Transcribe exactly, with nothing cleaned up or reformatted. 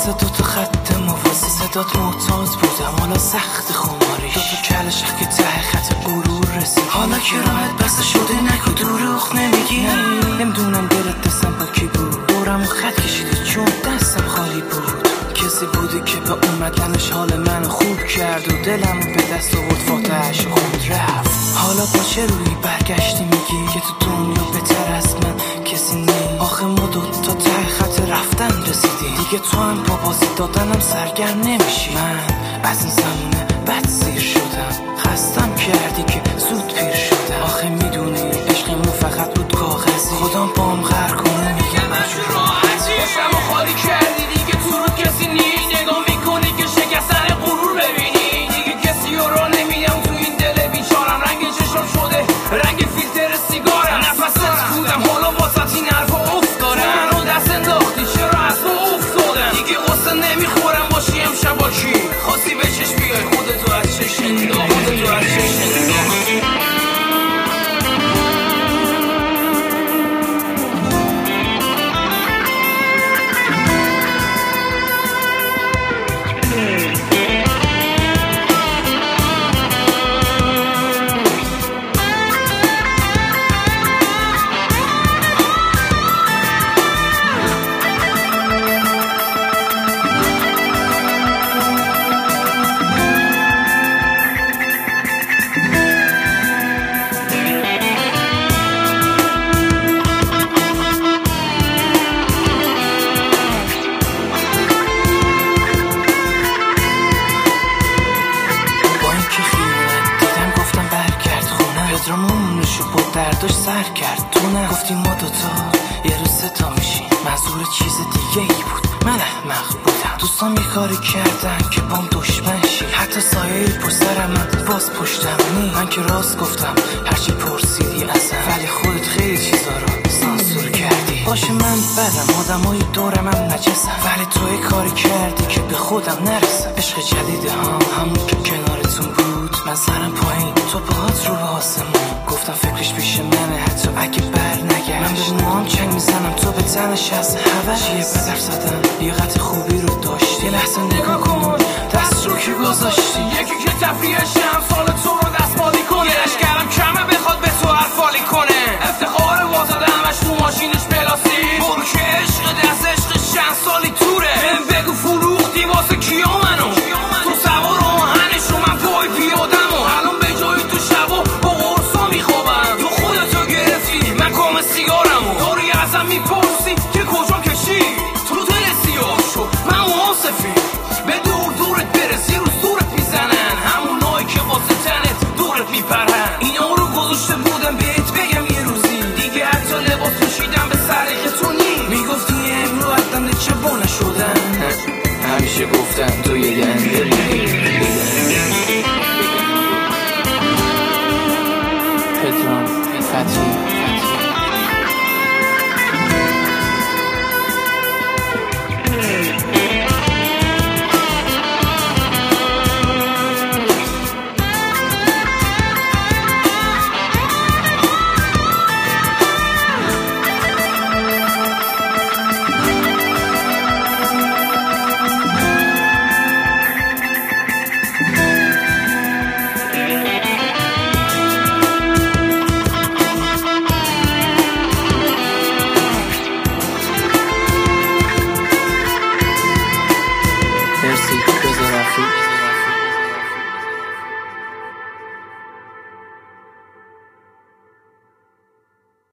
مثل دوتا خط موازی صدات معتاد بودم، حالا سخت خماریش دوتا کلش که ته خط غرور رسید. حالا که راحت بسته شده نگو دروغ نمیگی. نمیدونم دلت دستم با کی بود، دورم خط کشیده چون دستم خالی بود. کسی بوده که با اومدنش حال منو خوب کرد و دلم به دست آورد، فاتحش خوند رفت. حالا با چه روی برگشتی میگی که تو دنیا بهتر از من کسی نیست؟ آخه ما دوتا ته خط رفتن رسیدیم دیگه، تو هم با بازی دادنم سرگرم نمیشی. من از این زمونه بد سیر شدم، خستم کردی که زود پیر شدم. آخه میدونی عشقمون فقط بود کاغذی، خودم بام غر کنه میگم من راحتی باشم و خالی کردی دیگه، تو رو کسی نی نگاه میکنی که شکستن غرور ببینی. دیگه کسی رو نمیدم تو این دل بیچارم، رنگ چشم شده رنگ فیلتر سیگارم. نفست بودم حالا واسط این حرفا افتادم، منو دست انداختی چرا از تو افتادم. دیگه قصه نمیخورم باشی امشب با کی خواستی به چشم بیای، خودتو از چشم نگاه، خودتو از چشم نگاه. پدرامونشو با درداش سر کرد، تو نه گفتی ما دوتا یه روز ستا میشیم. منظور چیز دیگه ای بود، من احمق بودم. دوستان یه کاری کردن که بام دشمن شی، حتی سایه پر سرم من باز پشتم نی. من که راست گفتم هرچی پرسیدی ازم، ولی خودت خیلی چیزا رو سانسور کردی. باشه من بدم، آدمای دورم هم نجسم، ولی تو یه کاری کردی که به خودم نرسم. عشق جدیده ها همون که کنارتون بود، من سرم پایین تو باهات رو آسمون. گفتم فکرش پیش منه حتی اگه بر نگشت. من به موام چنگ میزنم تو به تنش از هوش. چیه بدر زدم لیاقت خوبی رو داشتی، یه لحظه نگاه کن دست رو که گذاشتی. یکی که تفریحشم سال تو رو دستمالی کنه، یه لشکرم کمه بخواد به تو حرفالی کنه. افتخار واسه همش تو ماشینش بلاسی، برو که عشق دست عشق چند سالی توره. بهم بگو فروختی واسه کیا منو، تو سوار آهنش رو من پای پیادم و الان به جایی تو شبا با قرصا میخوابم. تو خودتو گرفتی من کام سیگارم و داری ازم میپرسی که کجا کشی. تو دل سیاه شد من موها سفید، به دور دورت برسی رو دورت میزنن، همونایی که واسه تنت دورت میپرن. اینا رو گذاشته بودم بهت بگم یه روزی دیگه حتی لباس پوشیدم به سلیقه تو نی. میگفتی امرو حتما چه بانه شدن، همیشه گفتم